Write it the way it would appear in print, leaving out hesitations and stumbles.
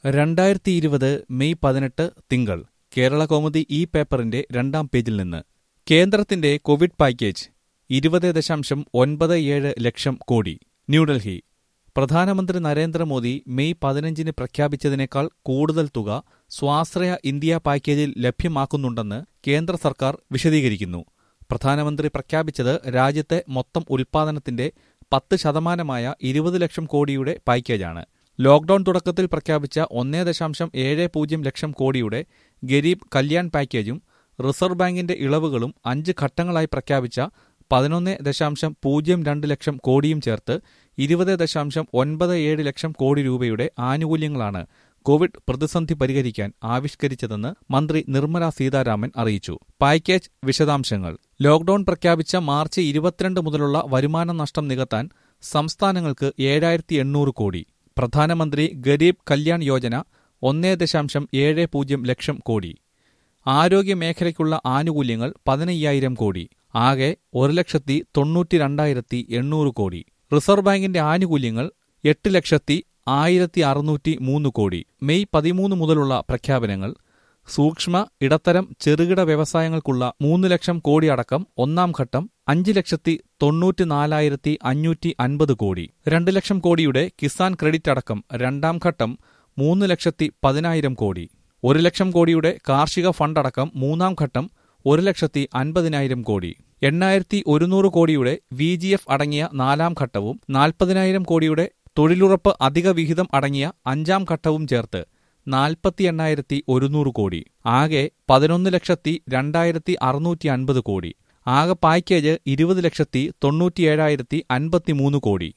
2020 May 18 തിങ്കൾ കേരളകൗമുദി ഈ പേപ്പറിന്റെ 2-ാം പേജിൽ നിന്ന് കേന്ദ്രത്തിന്റെ കോവിഡ് പാക്കേജ് 20.97 ലക്ഷം കോടി. ന്യൂഡൽഹി. പ്രധാനമന്ത്രി നരേന്ദ്രമോദി മെയ് 15 പ്രഖ്യാപിച്ചതിനേക്കാൾ കൂടുതൽ തുക സ്വാശ്രയ ഇന്ത്യ പാക്കേജിൽ ലഭ്യമാക്കുന്നുണ്ടെന്ന് കേന്ദ്ര സർക്കാർ വിശദീകരിക്കുന്നു. പ്രധാനമന്ത്രി പ്രഖ്യാപിച്ചത് രാജ്യത്തെ മൊത്തം ഉൽപ്പാദനത്തിന്റെ 10% 20 ലക്ഷം കോടിയുടെ പാക്കേജാണ്. ലോക്ഡൌൺ തുടക്കത്തിൽ പ്രഖ്യാപിച്ച 1.70 ലക്ഷം കോടിയുടെ ഗരീബ് കല്യാൺ പാക്കേജും റിസർവ് ബാങ്കിന്റെ ഇളവുകളും 5 ഘട്ടങ്ങളായി പ്രഖ്യാപിച്ച 11.02 ലക്ഷം കോടിയും ചേർത്ത് 20.97 ലക്ഷം കോടി രൂപയുടെ ആനുകൂല്യങ്ങളാണ് കോവിഡ് പ്രതിസന്ധി പരിഹരിക്കാൻ ആവിഷ്കരിച്ചതെന്ന് മന്ത്രി നിർമ്മല സീതാരാമൻ അറിയിച്ചു. പാക്കേജ് വിശദാംശങ്ങൾ. ലോക്ഡൌൺ പ്രഖ്യാപിച്ച മാർച്ച് 22 മുതലുള്ള വരുമാന നഷ്ടം നികത്താൻ സംസ്ഥാനങ്ങൾക്ക് 7,800 കോടി. പ്രധാനമന്ത്രി ഗരീബ് കല്യാൺ യോജന 1.70 ലക്ഷം കോടി. ആരോഗ്യമേഖലയ്ക്കുള്ള ആനുകൂല്യങ്ങൾ 15,000 കോടി. ആകെ 1,92,800 കോടി. റിസർവ് ബാങ്കിന്റെ ആനുകൂല്യങ്ങൾ 8,01,603 കോടി. മെയ് 13 മുതലുള്ള പ്രഖ്യാപനങ്ങൾ. സൂക്ഷ്മ, ഇടത്തരം, ചെറുകിട വ്യവസായങ്ങൾക്കുള്ള 3 ലക്ഷം കോടി അടക്കം 1-ാം ഘട്ടം 5,94,550 കോടി. 2 ലക്ഷം കോടിയുടെ കിസാൻ ക്രെഡിറ്റ് അടക്കം 2-ാം ഘട്ടം 3,10,000 കോടി. 1 ലക്ഷം കോടിയുടെ കാർഷിക ഫണ്ടടക്കം 3-ാം ഘട്ടം 1,50,000 കോടി. 8,100 കോടിയുടെ VGF അടങ്ങിയ 4-ാം ഘട്ടവും 40,000 കോടിയുടെ തൊഴിലുറപ്പ് അധിക വിഹിതം അടങ്ങിയ 5-ാം ഘട്ടവും ചേർത്ത് 48,100 കോടി. ആകെ 11,02,650 കോടി. ആകെ പാക്കേജ് 20,97,053 കോടി.